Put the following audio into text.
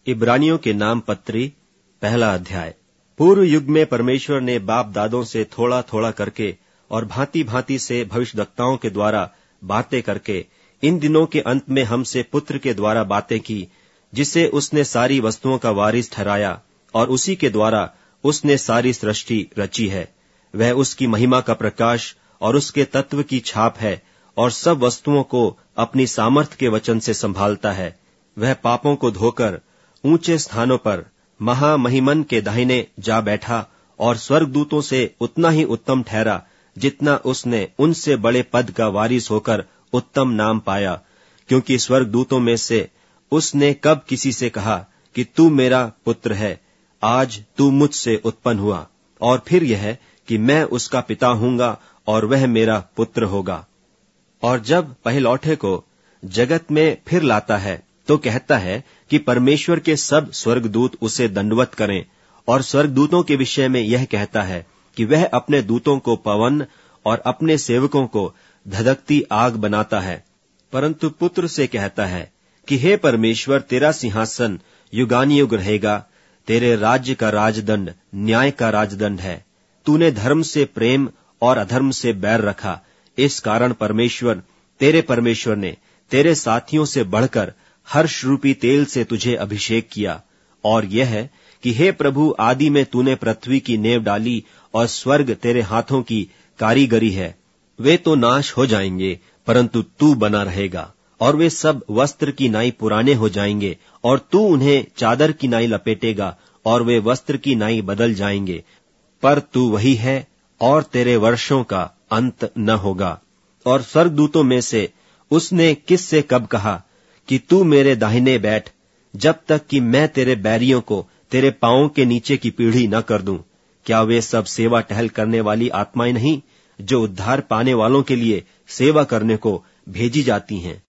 इब्रानियों के नाम पत्री 1 अध्याय। पूर्व युग में परमेश्वर ने बाप दादों से थोड़ा थोड़ा करके और भांति भांति से भविष्यद्वक्ताओं के द्वारा बातें करके इन दिनों के अंत में हमसे पुत्र के द्वारा बातें की, जिसे उसने सारी वस्तुओं का वारिस ठहराया और उसी के द्वारा उसने सारी सृष्टि रची है। वह उसकी महिमा का प्रकाश और उसके तत्व की छाप है और सब वस्तुओं को अपनी सामर्थ के वचन से संभालता है। वह पापों को धोकर ऊंचे स्थानों पर महामहिमन के दाहिने जा बैठा और स्वर्गदूतों से उतना ही उत्तम ठहरा जितना उसने उनसे बड़े पद का वारिस होकर उत्तम नाम पाया, क्योंकि स्वर्गदूतों में से उसने कब किसी से कहा कि तू मेरा पुत्र है, आज तू मुझसे उत्पन्न हुआ, और फिर यह कि मैं उसका पिता हूंगा और वह मेरा पुत्र होगा। और जब पहिलौठे को जगत में फिर लाता है तो कहता है कि परमेश्वर के सब स्वर्गदूत उसे दंडवत करें, और स्वर्गदूतों के विषय में यह कहता है कि वह अपने दूतों को पवन और अपने सेवकों को धधकती आग बनाता है। परंतु पुत्र से कहता है कि हे परमेश्वर, तेरा सिंहासन युगानुयुग रहेगा, तेरे राज्य का राजदंड न्याय का राजदंड है। तूने धर्म से प्रेम और अधर्म से बैर रखा। इस कारण परमेश्वर, तेरे परमेश्वर ने तेरे साथियों से बढ़कर हर्ष रूपी तेल से तुझे अभिषेक किया। और यह है कि हे प्रभु, आदि में तूने पृथ्वी की नेव डाली और स्वर्ग तेरे हाथों की कारीगरी है। वे तो नाश हो जाएंगे, परंतु तू बना रहेगा, और वे सब वस्त्र की नाई पुराने हो जाएंगे, और तू उन्हें चादर की नाई लपेटेगा, और वे वस्त्र की नाई बदल जाएंगे। पर तू वही है, और तेरे वर्षों का अंत न होगा। और स्वर्गदूतों में से उसने किस से कब कहा कि तू मेरे दाहिने बैठ, जब तक कि मैं तेरे बैरियों को तेरे पांवों के नीचे की पीढ़ी न कर दूं? क्या वे सब सेवा टहल करने वाली आत्माएं नहीं, जो उद्धार पाने वालों के लिए सेवा करने को भेजी जाती हैं?